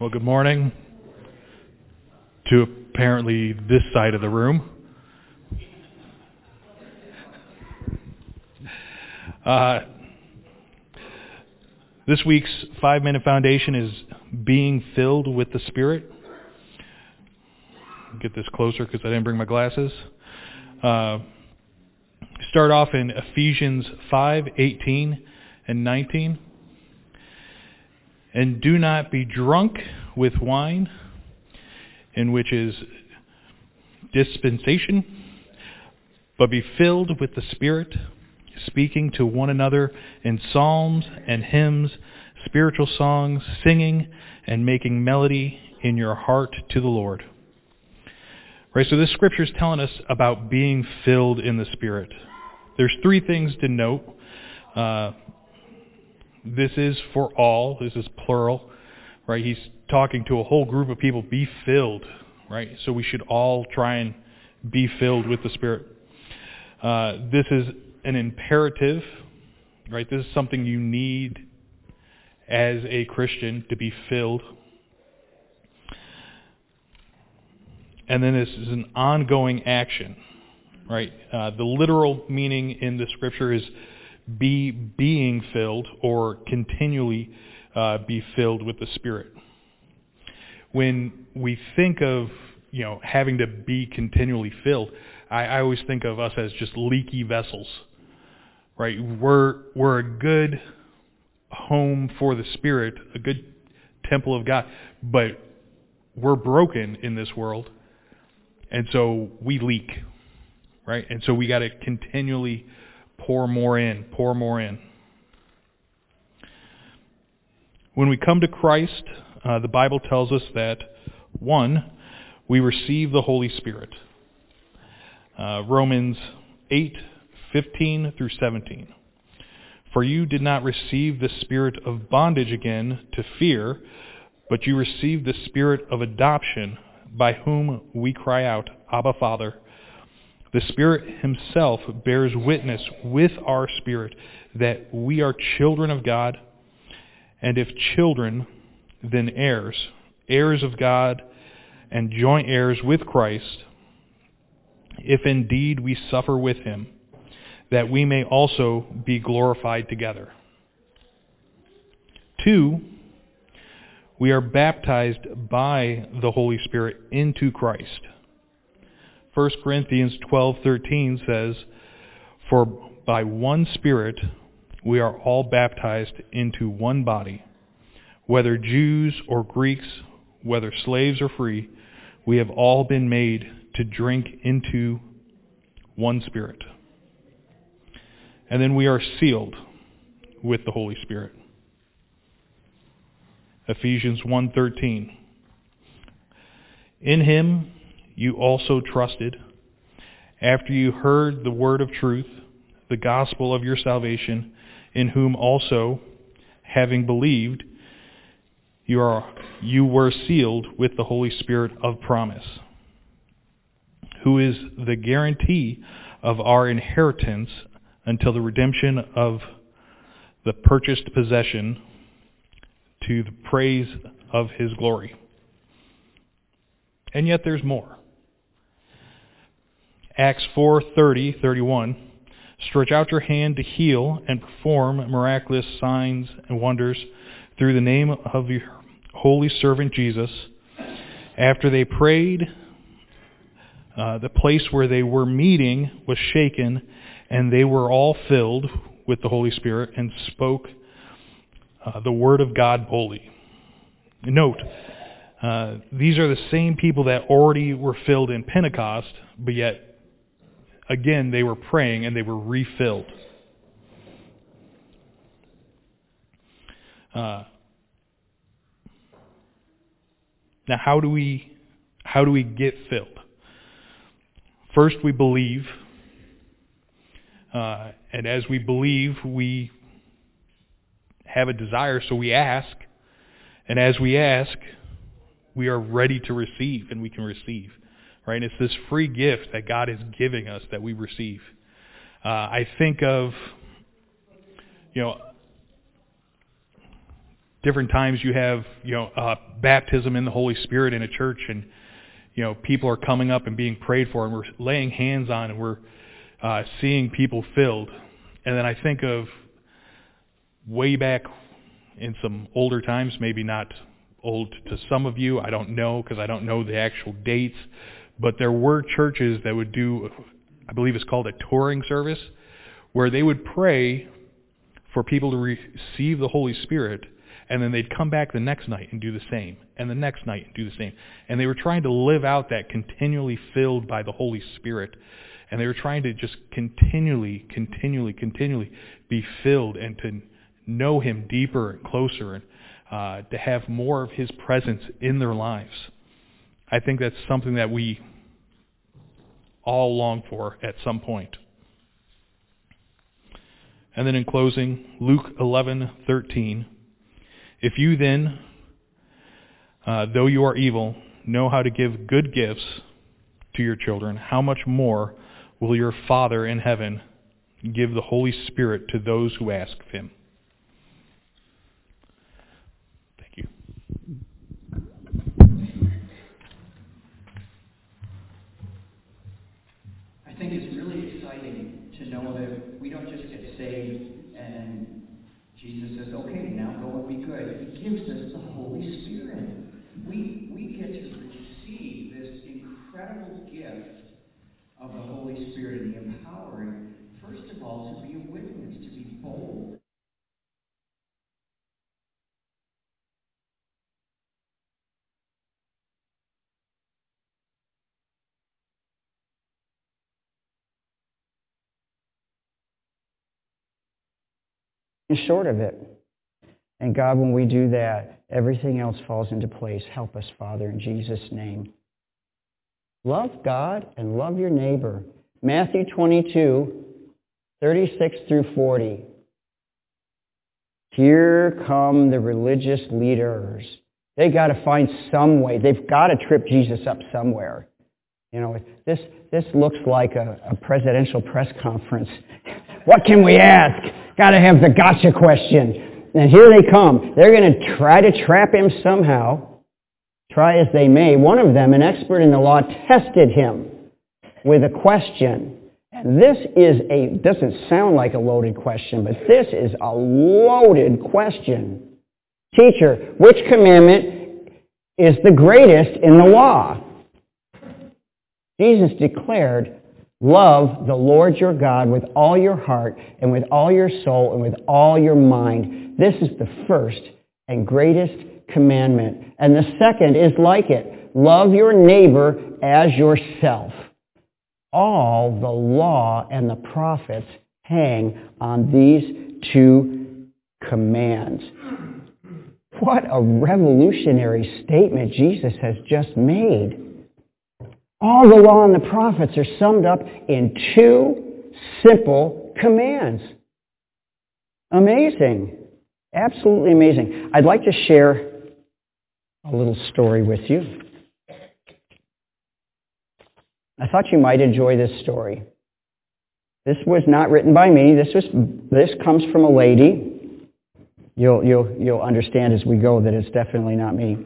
Well, good morning to apparently this side of the room. This week's 5-minute foundation is being filled with the Spirit. Get this closer because I didn't bring my glasses. Start off in Ephesians 5:18 and 19. And do not be drunk with wine, in which is dispensation, but be filled with the Spirit, speaking to one another in psalms and hymns, spiritual songs, singing and making melody in your heart to the Lord. Right, so this scripture is telling us about being filled in the Spirit. There's 3 things to note. This is for all. This is plural, right? He's talking to a whole group of people. Be filled, right? So we should all try and be filled with the Spirit. This is an imperative, right? This is something you need as a Christian to be filled. And then this is an ongoing action, right? The literal meaning in the scripture is being filled or continually be filled with the Spirit. When we think of, having to be continually filled, I always think of us as just leaky vessels, right? We're a good home for the Spirit, a good temple of God, but we're broken in this world, and so we leak, right? And so we got to continually pour more in. When we come to Christ, the Bible tells us that, 1, we receive the Holy Spirit. Romans 8:15 through 17. For you did not receive the spirit of bondage again to fear, but you received the Spirit of adoption, by whom we cry out, Abba, Father. The Spirit himself bears witness with our spirit that we are children of God, and if children, then heirs, heirs of God, and joint heirs with Christ, if indeed we suffer with him, that we may also be glorified together. 2, we are baptized by the Holy Spirit into Christ. 1 Corinthians 12:13 says, for by one Spirit we are all baptized into one body, whether Jews or Greeks, whether slaves or free, we have all been made to drink into one Spirit. And then we are sealed with the Holy Spirit. Ephesians 1:13. In him you also trusted, after you heard the word of truth, the gospel of your salvation, in whom also, having believed, you were sealed with the Holy Spirit of promise, who is the guarantee of our inheritance until the redemption of the purchased possession, to the praise of his glory. And yet there's more. Acts 4:30-31, stretch out your hand to heal and perform miraculous signs and wonders through the name of your holy servant Jesus. After they prayed, the place where they were meeting was shaken, and they were all filled with the Holy Spirit and spoke the word of God boldly. Note, these are the same people that already were filled in Pentecost, but yet, again, they were praying and they were refilled. Now, how do we get filled? First, we believe, and as we believe, we have a desire, so we ask, and as we ask, we are ready to receive, and we can receive. Right? And it's this free gift that God is giving us that we receive. I think of, different times you have, baptism in the Holy Spirit in a church, and, people are coming up and being prayed for, and we're laying hands on, and we're seeing people filled. And then I think of way back in some older times, maybe not old to some of you, I don't know, because I don't know the actual dates, but there were churches that would do, I believe it's called a touring service, where they would pray for people to receive the Holy Spirit, and then they'd come back the next night and do the same, and the next night and do the same. And they were trying to live out that continually filled by the Holy Spirit. And they were trying to just continually be filled and to know Him deeper and closer, and to have more of His presence in their lives. I think that's something that we all long for at some point. And then in closing, Luke 11:13, if you then, though you are evil, know how to give good gifts to your children, how much more will your Father in heaven give the Holy Spirit to those who ask of Him? Thank you. I think it's really exciting to know that we don't just get saved and Jesus says, okay, now go and be good. He gives us the Holy Spirit. We get to receive this incredible gift of the Holy Spirit and the empowering, first of all, to be a witness, to be bold. Short of it. And God, when we do that, everything else falls into place. Help us, Father, in Jesus' name. Love God and love your neighbor. Matthew 22:36 through 40. Here come the religious leaders. They got to find some way. They've got to trip Jesus up somewhere. This looks like a presidential press conference. What can we ask? Got to have the gotcha question. And here they come. They're going to try to trap him somehow. Try as they may. One of them, an expert in the law, tested him with a question. And this doesn't sound like a loaded question, but this is a loaded question. Teacher, which commandment is the greatest in the law? Jesus declared, love the Lord your God with all your heart and with all your soul and with all your mind. This is the first and greatest commandment. And the second is like it. Love your neighbor as yourself. All the law and the prophets hang on these two commands. What a revolutionary statement Jesus has just made. All the law and the prophets are summed up in two simple commands. Amazing. Absolutely amazing. I'd like to share a little story with you. I thought you might enjoy this story. This was not written by me. This comes from a lady. You'll understand as we go that it's definitely not me.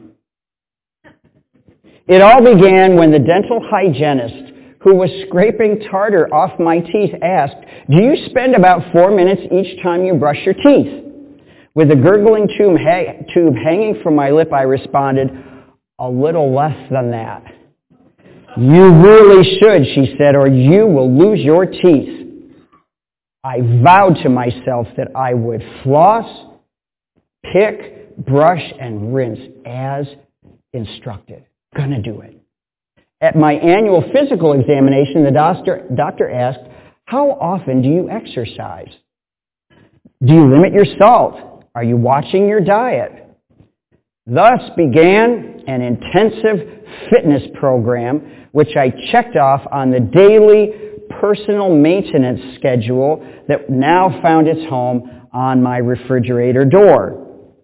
It all began when the dental hygienist who was scraping tartar off my teeth asked, do you spend about 4 minutes each time you brush your teeth? With a gurgling tube hanging from my lip, I responded, a little less than that. You really should, she said, or you will lose your teeth. I vowed to myself that I would floss, pick, brush, and rinse as instructed. Gonna do it. At my annual physical examination, the doctor asked, how often do you exercise? Do you limit your salt? Are you watching your diet? Thus began an intensive fitness program, which I checked off on the daily personal maintenance schedule that now found its home on my refrigerator door.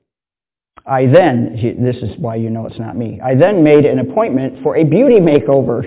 This is why you know it's not me, I then made an appointment for a beauty makeover.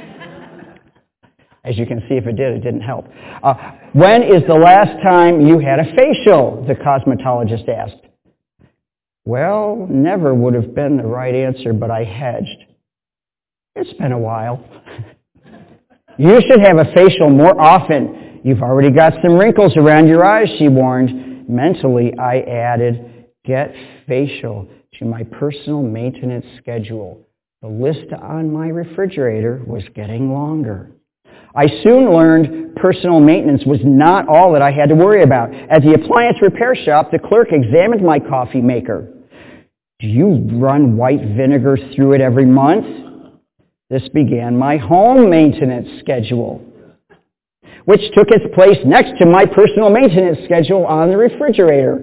As you can see, if it didn't help. When is the last time you had a facial? The cosmetologist asked. Well, never would have been the right answer, but I hedged. It's been a while. You should have a facial more often. You've already got some wrinkles around your eyes, she warned. Mentally, I added, get facial to my personal maintenance schedule. The list on my refrigerator was getting longer. I soon learned personal maintenance was not all that I had to worry about. At the appliance repair shop, the clerk examined my coffee maker. Do you run white vinegar through it every month? This began my home maintenance schedule, which took its place next to my personal maintenance schedule on the refrigerator.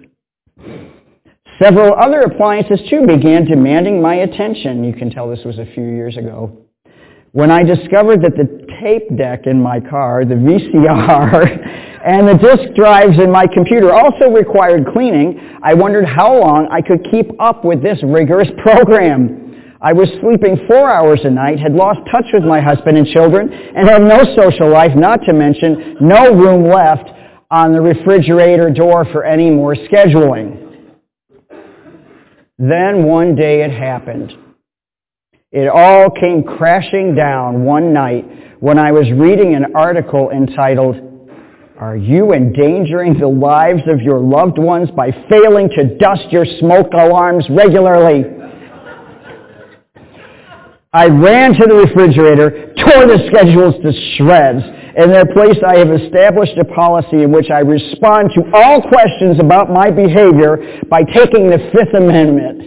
Several other appliances, too, began demanding my attention. You can tell this was a few years ago. When I discovered that the tape deck in my car, the VCR, and the disk drives in my computer also required cleaning, I wondered how long I could keep up with this rigorous program. I was sleeping 4 hours a night, had lost touch with my husband and children, and had no social life, not to mention no room left on the refrigerator door for any more scheduling. Then one day it happened. It all came crashing down one night when I was reading an article entitled, "Are you endangering the lives of your loved ones by failing to dust your smoke alarms regularly?" I ran to the refrigerator, tore the schedules to shreds. In their place, I have established a policy in which I respond to all questions about my behavior by taking the Fifth Amendment.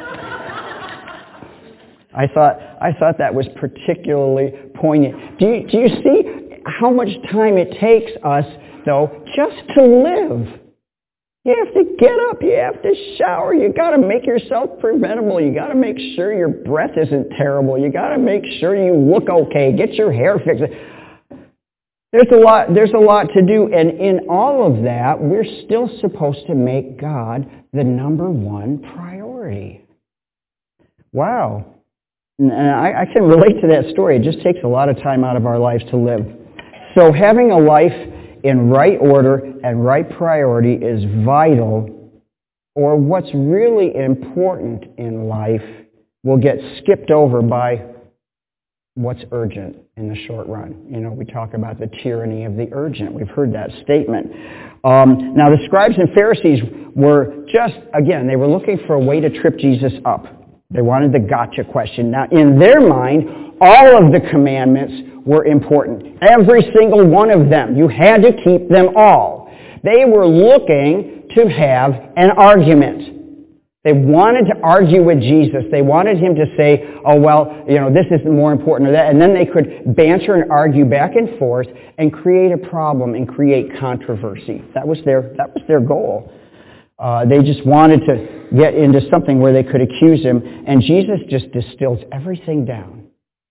I thought that was particularly poignant. Do you see how much time it takes us, though, just to live? You have to get up, you have to shower, you got to make yourself presentable, you got to make sure your breath isn't terrible, you got to make sure you look okay, get your hair fixed. There's a lot to do, and in all of that, we're still supposed to make God the number one priority. Wow. And I can relate to that story. It just takes a lot of time out of our lives to live. So having a life in right order and right priority is vital, or what's really important in life will get skipped over by what's urgent in the short run. You know, we talk about the tyranny of the urgent. We've heard that statement. Now, the scribes and Pharisees were they were looking for a way to trip Jesus up. They wanted the gotcha question. Now, in their mind, all of the commandments were important. Every single one of them. You had to keep them all. They were looking to have an argument. They wanted to argue with Jesus. They wanted him to say, oh, well, this is more important than that. And then they could banter and argue back and forth and create a problem and create controversy. That was their goal. They just wanted to get into something where they could accuse him. And Jesus just distills everything down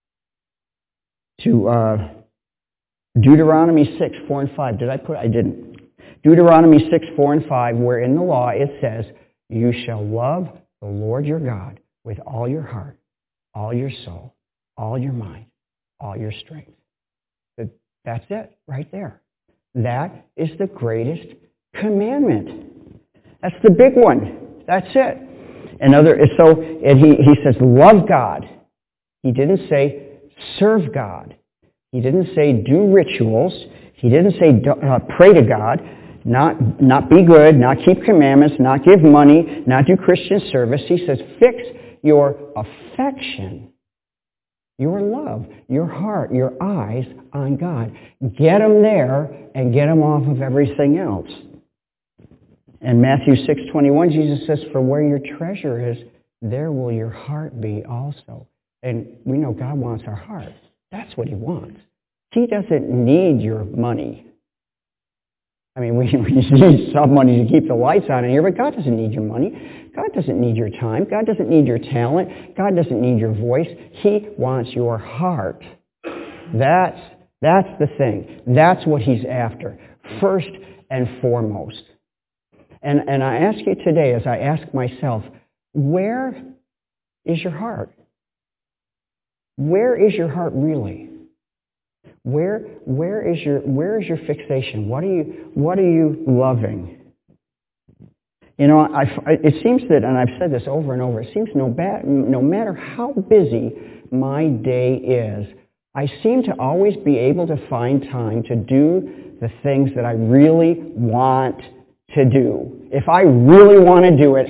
to Deuteronomy 6, 4, and 5. I didn't. Deuteronomy 6, 4, and 5, where in the law it says, you shall love the Lord your God with all your heart, all your soul, all your mind, all your strength. That's it, right there. That is the greatest commandment. That's the big one. That's it. And he says, love God. He didn't say serve God. He didn't say do rituals. He didn't say pray to God. Not be good, not keep commandments, not give money, not do Christian service. He says, fix your affection, your love, your heart, your eyes on God. Get them there and get them off of everything else. In Matthew 6:21, Jesus says, for where your treasure is, there will your heart be also. And we know God wants our heart. That's what he wants. He doesn't need your money. I mean, we need some money to keep the lights on in here, but God doesn't need your money. God doesn't need your time. God doesn't need your talent. God doesn't need your voice. He wants your heart. That's the thing. That's what he's after, first and foremost. And I ask you today, as I ask myself, where is your heart? Where is your heart really? Where is your fixation? What are you loving? You know, it seems that, and I've said this over and over, it seems no matter how busy my day is, I seem to always be able to find time to do the things that I really want to do. If I really want to do it,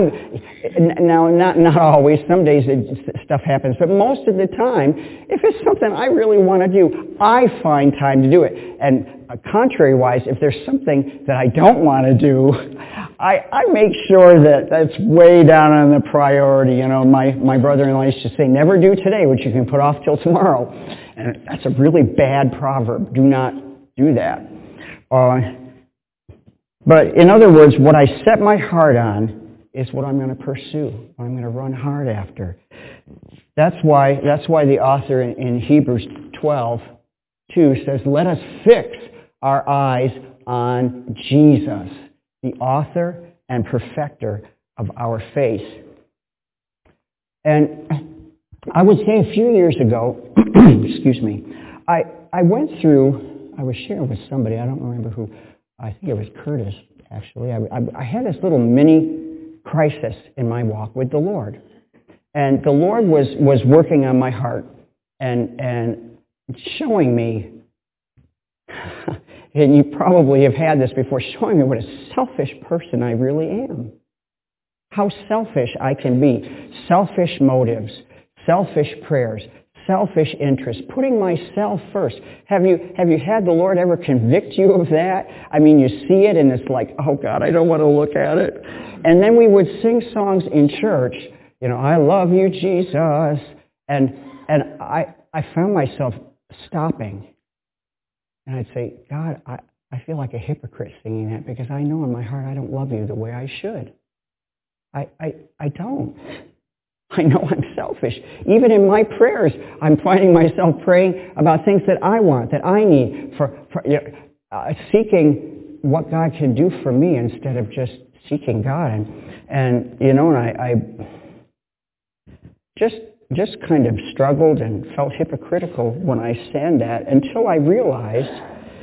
not always, some days stuff happens, but most of the time, if it's something I really want to do, I find time to do it. And contrary-wise, if there's something that I don't want to do, I make sure that that's way down on the priority. You know, my brother-in-law used to say, never do today what you can put off till tomorrow. And that's a really bad proverb. Do not do that. But in other words, what I set my heart on is what I'm going to pursue, what I'm going to run hard after. That's why the author in Hebrews 12:2 says, let us fix our eyes on Jesus, the author and perfecter of our faith. And I would say a few years ago, excuse me, I went through, I was sharing with somebody, I don't remember who, I think it was Curtis, actually. I had this little mini crisis in my walk with the Lord. And the Lord was working on my heart and showing me, and you probably have had this before, showing me what a selfish person I really am. How selfish I can be. Selfish motives, selfish prayers, selfish interests, putting myself first. Have you had the Lord ever convict you of that? I mean, you see it and it's like, oh God, I don't want to look at it. And then we would sing songs in church, you know, I love you, Jesus. And I found myself stopping. And I'd say, God, I feel like a hypocrite singing that because I know in my heart I don't love you the way I should. I don't. I know I'm selfish. Even in my prayers, I'm finding myself praying about things that I want, that I need, seeking what God can do for me instead of just seeking God. And you know, and I just kind of struggled and felt hypocritical when I sang that until I realized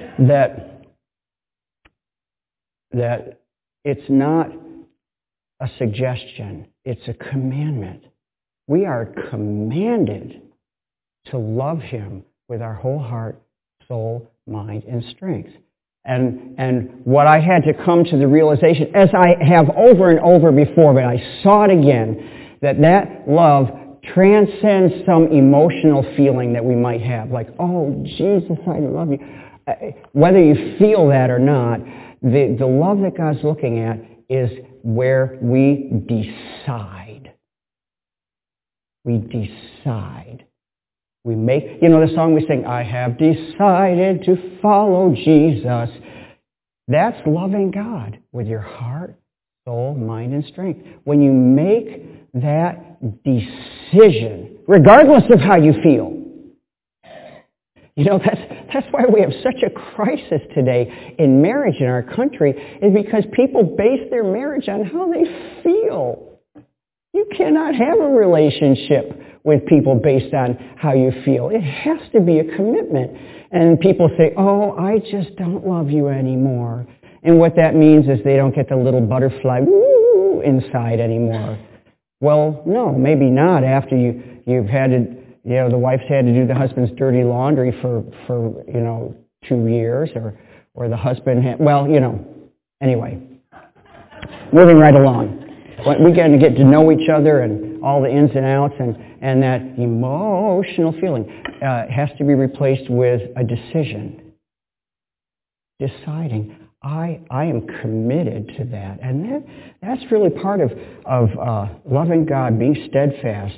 that it's not a suggestion, it's a commandment. We are commanded to love Him with our whole heart, soul, mind, and strength. And what I had to come to the realization, as I have over and over before, but I saw it again, that love transcends some emotional feeling that we might have, like, oh, Jesus, I love you. Whether you feel that or not, the love that God's looking at is where we decide. We decide. We make, you know the song we sing, I have decided to follow Jesus. That's loving God with your heart, soul, mind, and strength. When you make that decision, regardless of how you feel. You know, that's why we have such a crisis today in marriage in our country, is because people base their marriage on how they feel. You cannot have a relationship with people based on how you feel. It has to be a commitment. And people say, oh, I just don't love you anymore. And what that means is they don't get the little butterfly woo inside anymore. Well, no, maybe not after you've had to, you know, the wife's had to do the husband's dirty laundry for 2 years, or the husband had, well, you know, anyway. Moving right along. We get to know each other and all the ins and outs, and that emotional feeling has to be replaced with a decision. Deciding, I am committed to that. And that's really part of loving God, being steadfast.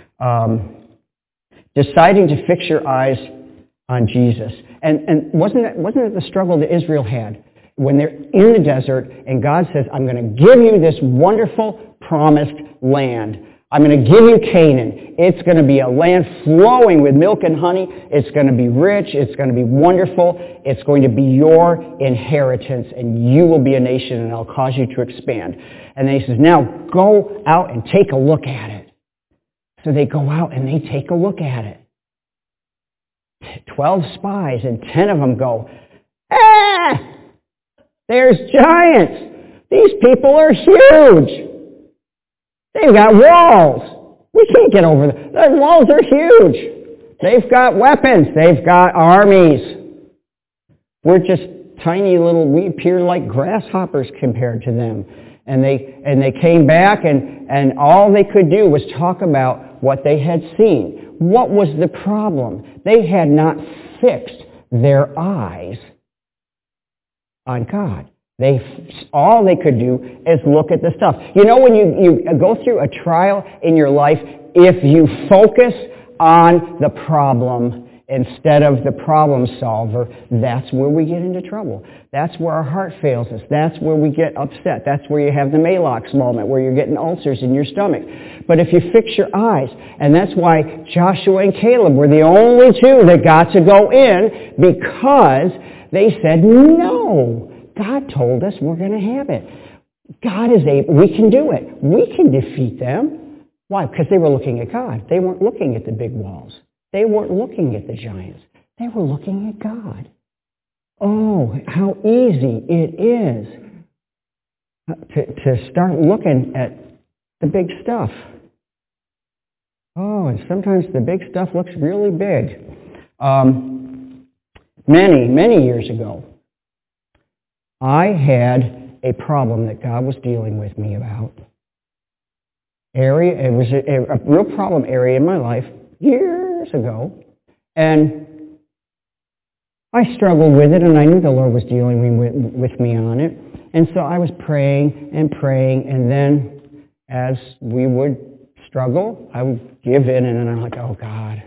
Deciding to fix your eyes on Jesus. And wasn't it the struggle that Israel had when they're in the desert and God says, I'm going to give you this wonderful promised land. I'm going to give you Canaan. It's going to be a land flowing with milk and honey. It's going to be rich. It's going to be wonderful. It's going to be your inheritance, and you will be a nation, and I'll cause you to expand. And then he says, now go out and take a look at it. So they go out and they take a look at it. 12 spies, and 10 of them go, there's giants. These people are huge. They've got walls. We can't get over them. The walls are huge. They've got weapons. They've got armies. We're just tiny little, we appear like grasshoppers compared to them. And they came back and all they could do was talk about what they had seen. What was the problem? They had not fixed their eyes on God. All they could do is look at the stuff. You know, when you go through a trial in your life, if you focus on the problem instead of the problem solver, that's where we get into trouble. That's where our heart fails us. That's where we get upset. That's where you have the Malox moment, where you're getting ulcers in your stomach. But if you fix your eyes, and that's why Joshua and Caleb were the only two that got to go in, because they said, no, God told us we're going to have it. God is able. We can do it. We can defeat them. Why? Because they were looking at God. They weren't looking at the big walls. They weren't looking at the giants. They were looking at God. Oh, how easy it is to start looking at the big stuff. Oh, and sometimes the big stuff looks really big. Many years ago, I had a problem that God was dealing with me about. It was a real problem area in my life years ago, and I struggled with it, and I knew the Lord was dealing with me on it. And so I was praying, and then as we would struggle, I would give in, and then I'm like, oh, God,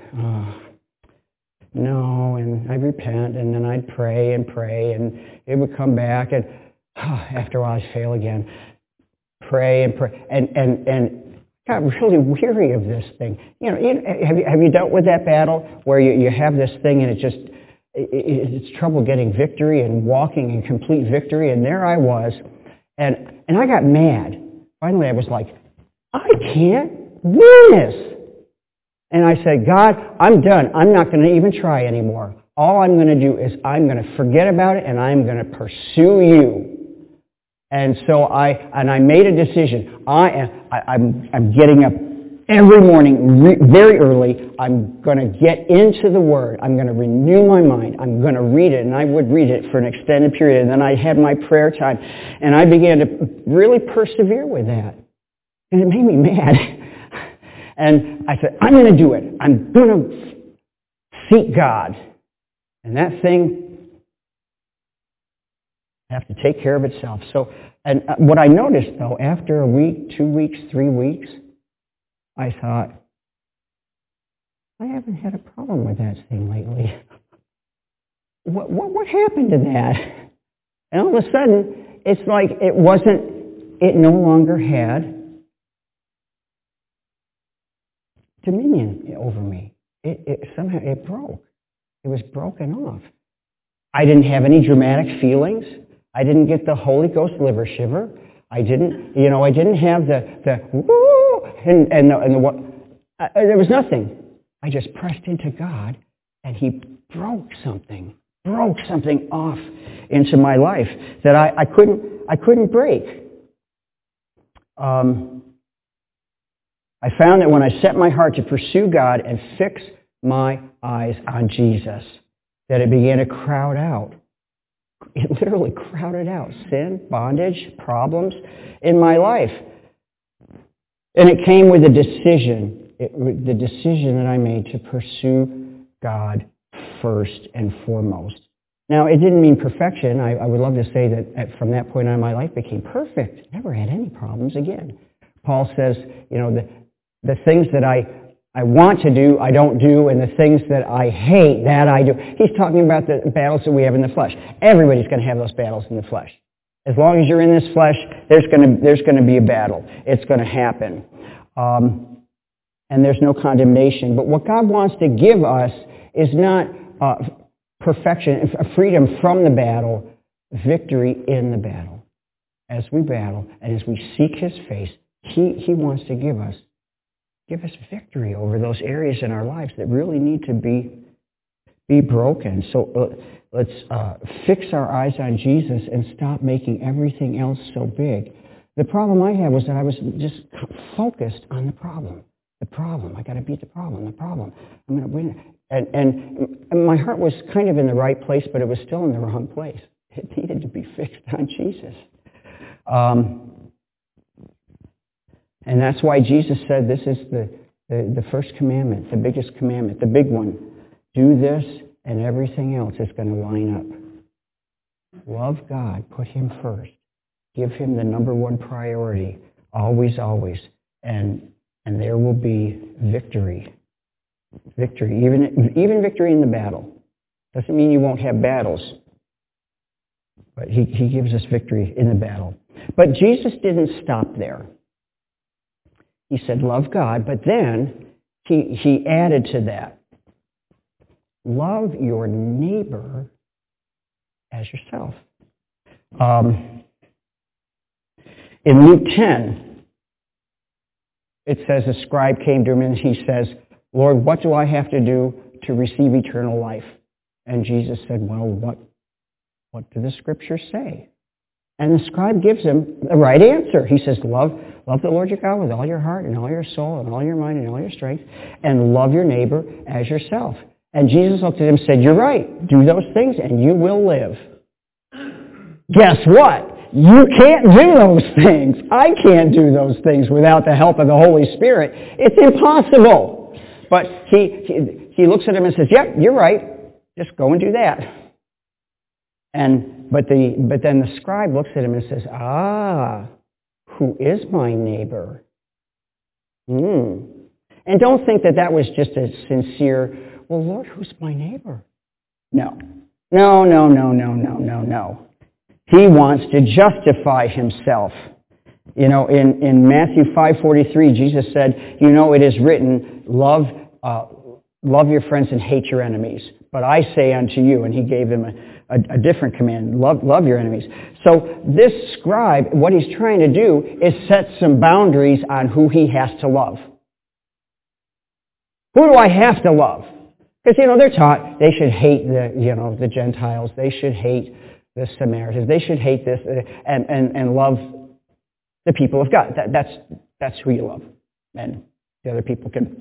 no, and I'd repent, and then I'd pray, and it would come back, and after a while I'd fail again. Pray, and got really weary of this thing. You know, have you dealt with that battle where you have this thing and it's trouble getting victory and walking in complete victory? And there I was, and I got mad. Finally, I was like, I can't win this. And I said, God, I'm done. I'm not going to even try anymore. All I'm going to do is I'm going to forget about it and I'm going to pursue you. And so I made a decision. I'm getting up every morning very early. I'm going to get into the Word. I'm going to renew my mind. I'm going to read it, and I would read it for an extended period. And then I had my prayer time, and I began to really persevere with that. And it made me mad. And I said, I'm going to do it. I'm going to seek God. And that thing have to take care of itself. So, and what I noticed, though, after a week, 2 weeks, 3 weeks, I thought, I haven't had a problem with that thing lately. What happened to that? And all of a sudden, it's like it no longer had dominion over me. Somehow it broke. It was broken off. I didn't have any dramatic feelings. I didn't get the Holy Ghost liver shiver. I didn't have the woo and the what. There was nothing. I just pressed into God, and He broke something off into my life that I couldn't break. I found that when I set my heart to pursue God and fix my eyes on Jesus, that it began to crowd out. It literally crowded out sin, bondage, problems in my life. And it came with a decision, the decision that I made to pursue God first and foremost. Now, it didn't mean perfection. I would love to say that from that point on, my life became perfect. Never had any problems again. Paul says, the things that I want to do, I don't do, and the things that I hate, that I do. He's talking about the battles that we have in the flesh. Everybody's going to have those battles in the flesh. As long as you're in this flesh, there's going to be a battle. It's going to happen. And there's no condemnation. But what God wants to give us is not perfection, freedom from the battle, victory in the battle. As we battle and as we seek His face, He wants to give us victory over those areas in our lives that really need to be be broken. So let's fix our eyes on Jesus and stop making everything else so big. The problem I had was that I was just focused on the problem. The problem. I got to beat the problem. The problem. I'm going to win. And my heart was kind of in the right place, but it was still in the wrong place. It needed to be fixed on Jesus. And that's why Jesus said this is the first commandment, the biggest commandment, the big one. Do this and everything else is going to line up. Love God. Put Him first. Give Him the number one priority. Always, always. And there will be victory. Victory. Even victory in the battle. Doesn't mean you won't have battles. But He gives us victory in the battle. But Jesus didn't stop there. He said, love God, but then he added to that, love your neighbor as yourself. In Luke 10, it says a scribe came to him and he says, Lord, what do I have to do to receive eternal life? And Jesus said, well, what do the scriptures say? And the scribe gives him the right answer. He says, love the Lord your God with all your heart and all your soul and all your mind and all your strength, and love your neighbor as yourself. And Jesus looked at him and said, you're right. Do those things and you will live. Guess what? You can't do those things. I can't do those things without the help of the Holy Spirit. It's impossible. But he looks at him and says, yep, you're right. Just go and do that. But then the scribe looks at him and says, who is my neighbor? And don't think that was just a sincere, well, Lord, who's my neighbor? No. He wants to justify himself. You know, in Matthew 5:43, Jesus said, it is written, love your friends and hate your enemies. But I say unto you, and he gave them a different command, love your enemies. So this scribe, what he's trying to do is set some boundaries on who he has to love. Who do I have to love? Because, they're taught they should hate the Gentiles. They should hate the Samaritans. They should hate this and love the people of God. That's who you love. And the other people can,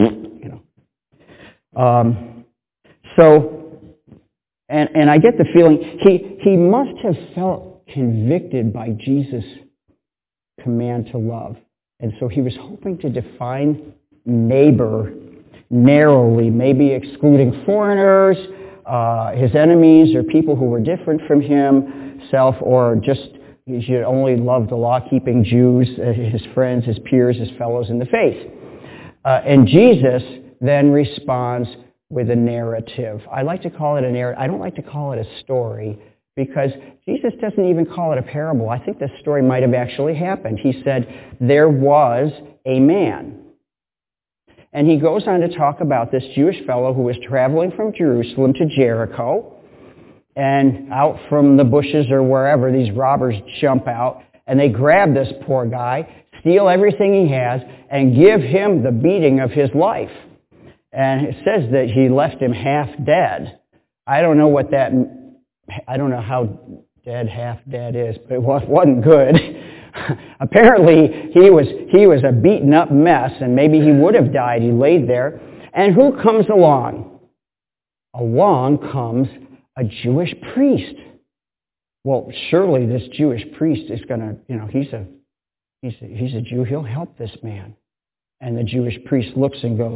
And I get the feeling he must have felt convicted by Jesus' command to love. And so he was hoping to define neighbor narrowly, maybe excluding foreigners, his enemies, or people who were different from himself, or just he should only love the law-keeping Jews, his friends, his peers, his fellows in the faith. And Jesus then responds with a narrative. I like to call it a narrative. I don't like to call it a story because Jesus doesn't even call it a parable. I think this story might have actually happened. He said, there was a man. And he goes on to talk about this Jewish fellow who was traveling from Jerusalem to Jericho. And out from the bushes or wherever, these robbers jump out and they grab this poor guy, steal everything he has, and give him the beating of his life. And it says that he left him half dead. I don't know how dead half dead is, but it wasn't good. Apparently, he was a beaten up mess, and maybe he would have died. He laid there. And who comes along? Along comes a Jewish priest. Well, surely this Jewish priest is going to, he's a Jew. He'll help this man. And the Jewish priest looks and goes,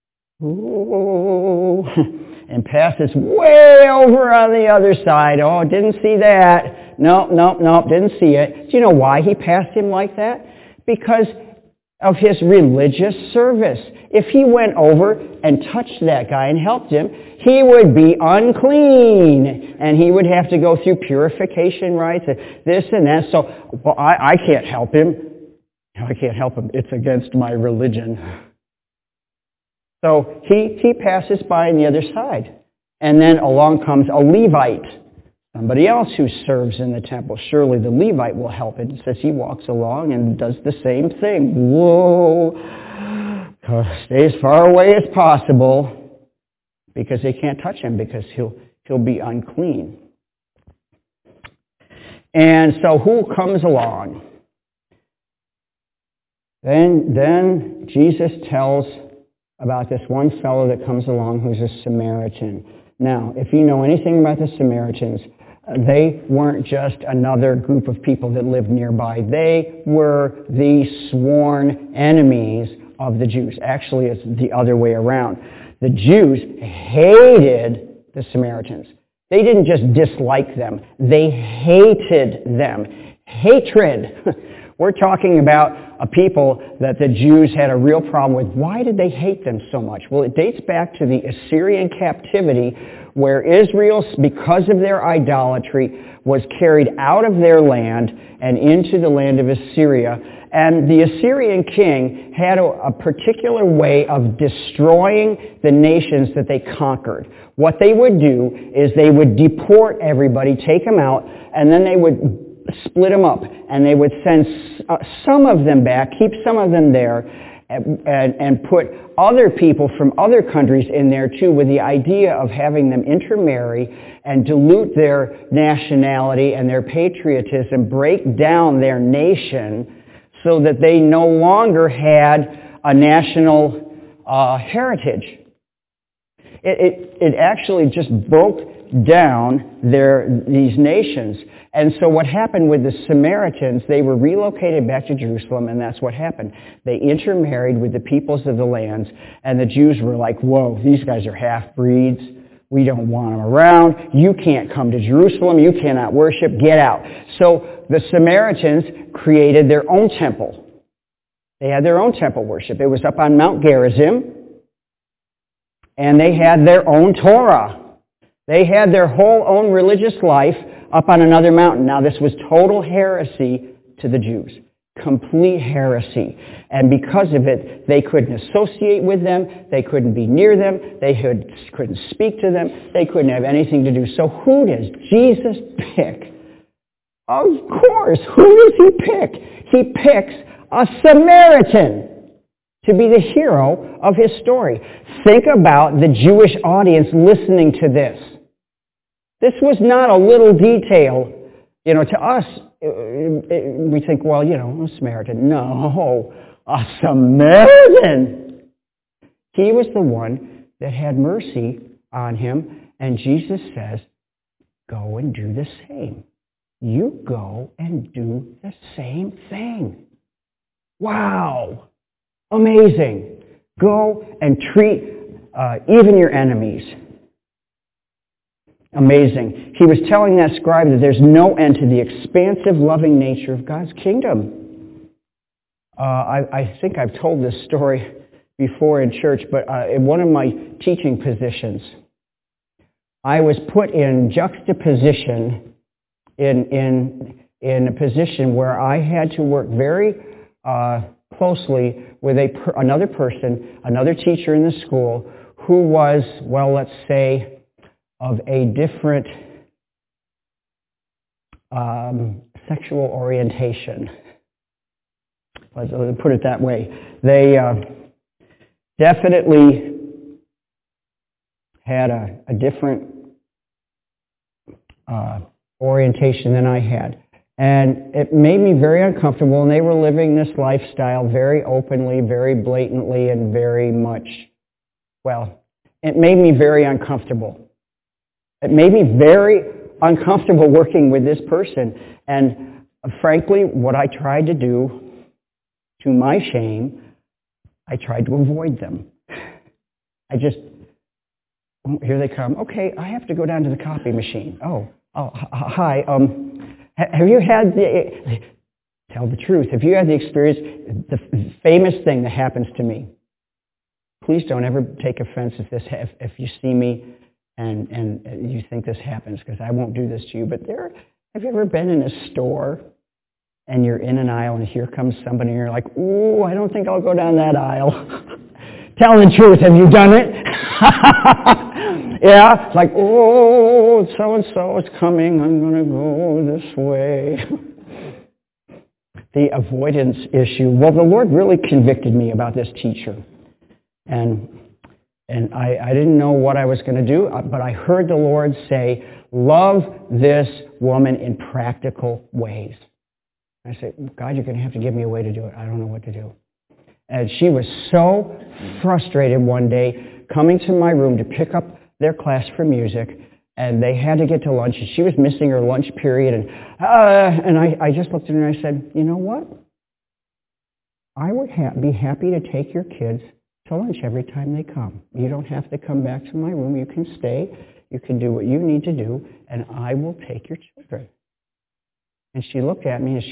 ooh, and passes way over on the other side. Oh, didn't see that. Nope, didn't see it. Do you know why he passed him like that? Because of his religious service. If he went over and touched that guy and helped him, he would be unclean. And he would have to go through purification rites and this and that. So, I can't help him. I can't help him. It's against my religion. So he passes by on the other side. And then along comes a Levite, somebody else who serves in the temple. Surely the Levite will help it. It says he walks along and does the same thing. Whoa! Stay as far away as possible. because they can't touch him because he'll be unclean. And so who comes along? Then Jesus tells about this one fellow that comes along who's a Samaritan. Now, if you know anything about the Samaritans, they weren't just another group of people that lived nearby. They were the sworn enemies of the Jews. Actually, it's the other way around. The Jews hated the Samaritans. They didn't just dislike them. They hated them. Hatred. We're talking about a people that the Jews had a real problem with. Why did they hate them so much? Well, it dates back to the Assyrian captivity where Israel, because of their idolatry, was carried out of their land and into the land of Assyria. And the Assyrian king had a particular way of destroying the nations that they conquered. What they would do is they would deport everybody, take them out, and then they would split them up. And they would send some of them back, keep some of them there, and put other people from other countries in there too, with the idea of having them intermarry and dilute their nationality and their patriotism, break down their nation so that they no longer had a national heritage. It actually just broke down these nations. And so what happened with the Samaritans, they were relocated back to Jerusalem, and that's what happened. They intermarried with the peoples of the lands, and the Jews were like, whoa, these guys are half-breeds. We don't want them around. You can't come to Jerusalem. You cannot worship. Get out. So the Samaritans created their own temple. They had their own temple worship. It was up on Mount Gerizim, and they had their own Torah. They had their whole own religious life up on another mountain. Now, this was total heresy to the Jews. Complete heresy. And because of it, they couldn't associate with them. They couldn't be near them. They couldn't speak to them. They couldn't have anything to do. So who does Jesus pick? Of course. Who does he pick? He picks a Samaritan to be the hero of his story. Think about the Jewish audience listening to this. This was not a little detail. To us, we think, well, a Samaritan. No, a Samaritan. He was the one that had mercy on him, and Jesus says, go and do the same. You go and do the same thing. Wow. Amazing. Go and treat even your enemies. Amazing. He was telling that scribe that there's no end to the expansive, loving nature of God's kingdom. I think I've told this story before in church, but in one of my teaching positions, I was put in juxtaposition in a position where I had to work very closely with another person, another teacher in the school, who was, well, let's say, of a different sexual orientation. Let's put it that way. They definitely had a different orientation than I had. And it made me very uncomfortable, and they were living this lifestyle very openly, very blatantly, and very much, well, it made me very uncomfortable. It made me very uncomfortable working with this person. And frankly, what I tried to do, to my shame, I tried to avoid them. Here they come. Okay, I have to go down to the copy machine. Hi. Have you had tell the truth, have you had the experience, the famous thing that happens to me? Please don't ever take offense if you see me and you think this happens, because I won't do this to you. But have you ever been in a store and you're in an aisle and here comes somebody and you're like, ooh, I don't think I'll go down that aisle. Tell the truth, have you done it? Yeah, it's like, oh, so-and-so is coming, I'm going to go this way. The avoidance issue. Well, the Lord really convicted me about this teacher. And And I didn't know what I was going to do, but I heard the Lord say, love this woman in practical ways. I said, God, you're going to have to give me a way to do it. I don't know what to do. And she was so frustrated one day coming to my room to pick up their class for music, and they had to get to lunch, and she was missing her lunch period. And I just looked at her and I said, you know what? I would be happy to take your kids to lunch every time they come. You don't have to come back to my room. You can stay. You can do what you need to do, and I will take your children. And she looked at me and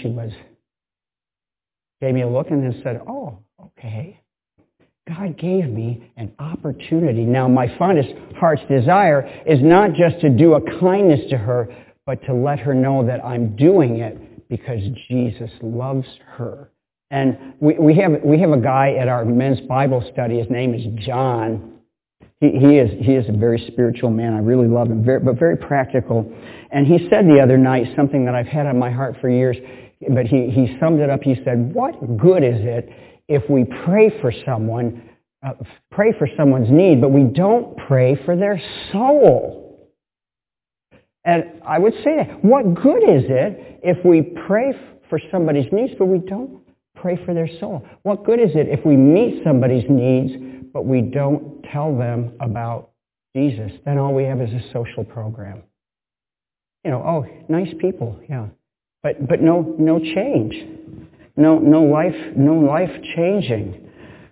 gave me a look and then said, oh, okay. God gave me an opportunity. Now, my fondest heart's desire is not just to do a kindness to her, but to let her know that I'm doing it because Jesus loves her. And we have a guy at our men's Bible study. His name is John. He is a very spiritual man. I really love him, but very practical. And he said the other night something that I've had on my heart for years, but he summed it up. He said, what good is it if we pray for someone's need, but we don't pray for their soul? And I would say that. What good is it if we pray for somebody's needs, but we don't pray for their soul? What good is it if we meet somebody's needs, but we don't tell them about Jesus? Then all we have is a social program. Oh, nice people, yeah. But no change. No life changing.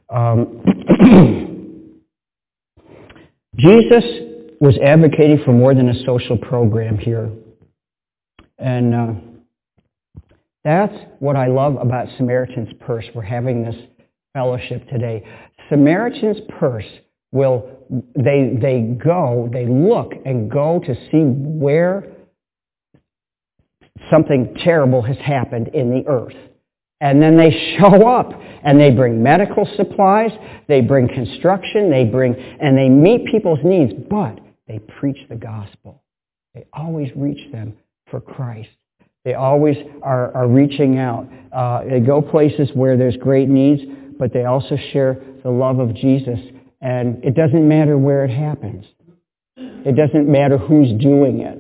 Jesus was advocating for more than a social program here. And that's what I love about Samaritan's Purse. We're having this fellowship today. Samaritan's Purse they look and go to see where something terrible has happened in the earth. And then they show up and they bring medical supplies, they bring construction, and they meet people's needs, but they preach the gospel. They always reach them for Christ. They always are reaching out. They go places where there's great needs, but they also share the love of Jesus. And it doesn't matter where it happens. It doesn't matter who's doing it.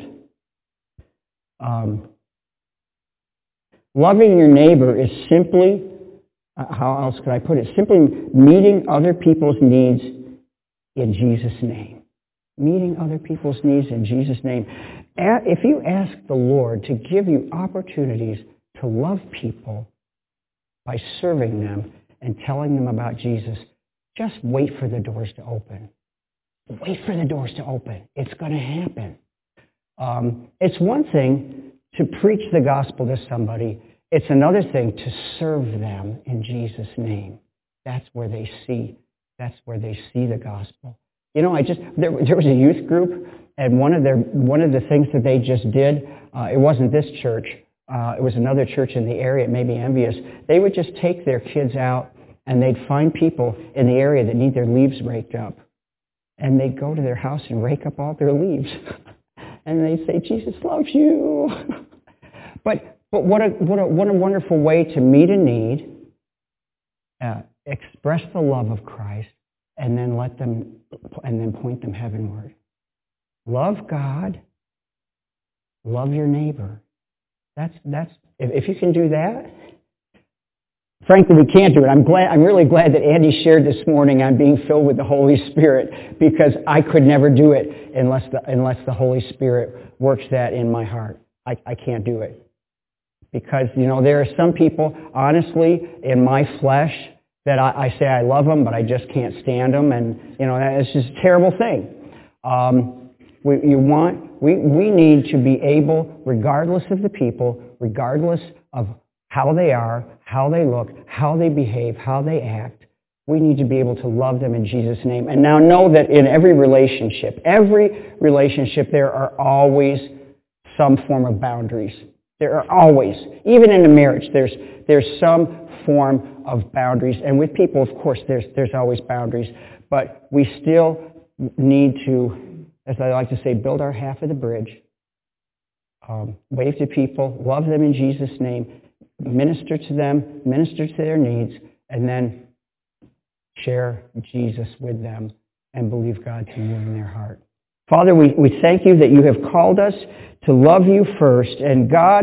Loving your neighbor is simply, how else could I put it? Simply meeting other people's needs in Jesus' name. Meeting other people's needs in Jesus' name. If you ask the Lord to give you opportunities to love people by serving them and telling them about Jesus, just wait for the doors to open. Wait for the doors to open. It's going to happen. It's one thing to preach the gospel to somebody. It's another thing to serve them in Jesus' name. That's where they see the gospel. There was a youth group, and one of the things that they just did, it wasn't this church, it was another church in the area. It made me envious. They would just take their kids out, and they'd find people in the area that need their leaves raked up, and they'd go to their house and rake up all their leaves. And they'd say, Jesus loves you. But what a wonderful way to meet a need, express the love of Christ, and then point them heavenward. Love God, love your neighbor. That's if you can do that. Frankly, we can't do it. I'm really glad that Andy shared this morning on being filled with the Holy Spirit, because I could never do it unless the Holy Spirit works that in my heart. I can't do it. Because, there are some people, honestly, in my flesh, that I say I love them, but I just can't stand them, and, it's just a terrible thing. We need to be able, regardless of the people, regardless of how they are, how they look, how they behave, how they act, we need to be able to love them in Jesus' name. And now know that in every relationship, there are always some form of boundaries. There are always, even in a marriage, there's some form of boundaries. And with people, of course, there's always boundaries. But we still need to, as I like to say, build our half of the bridge. Wave to people, love them in Jesus' name, minister to them, minister to their needs, and then share Jesus with them. and believe God to move in their heart. Father, we thank you that you have called us to love you first. And God,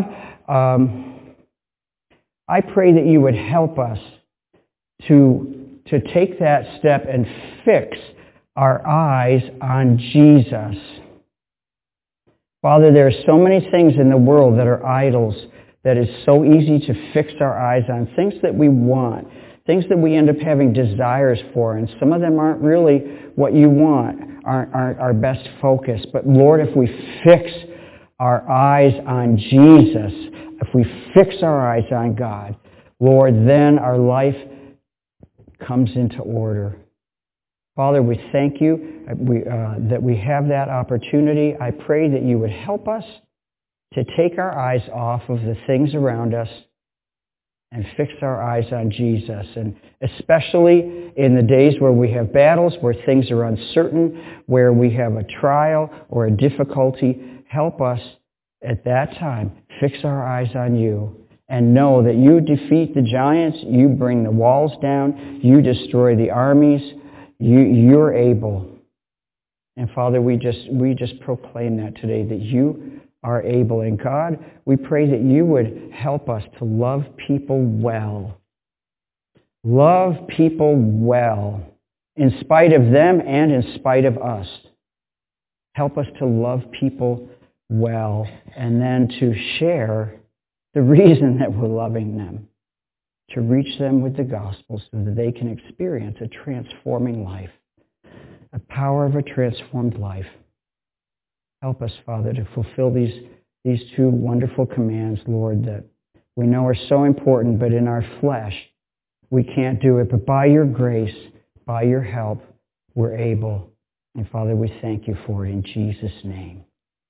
I pray that you would help us to take that step and fix our eyes on Jesus. Father, there are so many things in the world that are idols that is so easy to fix our eyes on, things that we want, things that we end up having desires for, and some of them aren't really what you want, aren't our best focus. But Lord, if we fix our eyes on Jesus, if we fix our eyes on God, Lord, then our life comes into order. Father, we thank you that we have that opportunity. I pray that you would help us to take our eyes off of the things around us and fix our eyes on Jesus. And especially in the days where we have battles, where things are uncertain, where we have a trial or a difficulty, help us at that time fix our eyes on you and know that you defeat the giants, you bring the walls down, you destroy the armies, you're able. And Father, we just proclaim that today, that you are able. And God, we pray that you would help us to love people well. Love people well, in spite of them and in spite of us. Help us to love people well, and then to share the reason that we're loving them, to reach them with the gospel so that they can experience a transforming life, the power of a transformed life. Help us, Father, to fulfill these two wonderful commands, Lord, that we know are so important, but in our flesh, we can't do it. But by your grace, by your help, we're able. And Father, we thank you for it in Jesus' name.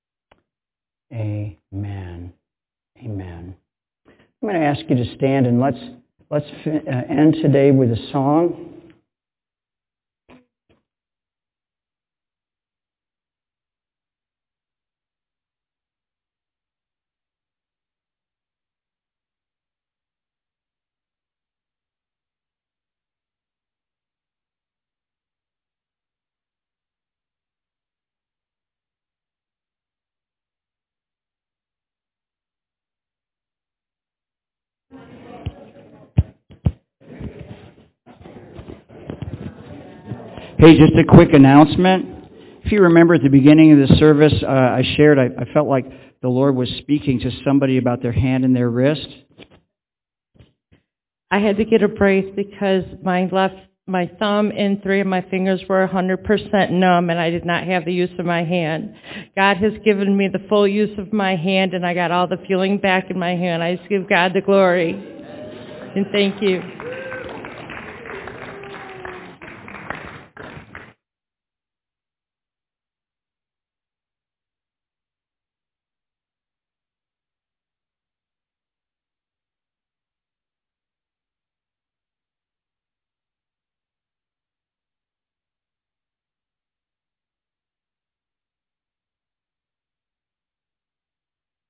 Amen. Amen. I'm going to ask you to stand, and let's end today with a song. Hey, just a quick announcement. If you remember at the beginning of the service, I shared, I felt like the Lord was speaking to somebody about their hand and their wrist. I had to get a brace because my thumb and 3 of my fingers were 100% numb, and I did not have the use of my hand. God has given me the full use of my hand, and I got all the feeling back in my hand. I just give God the glory. And thank you.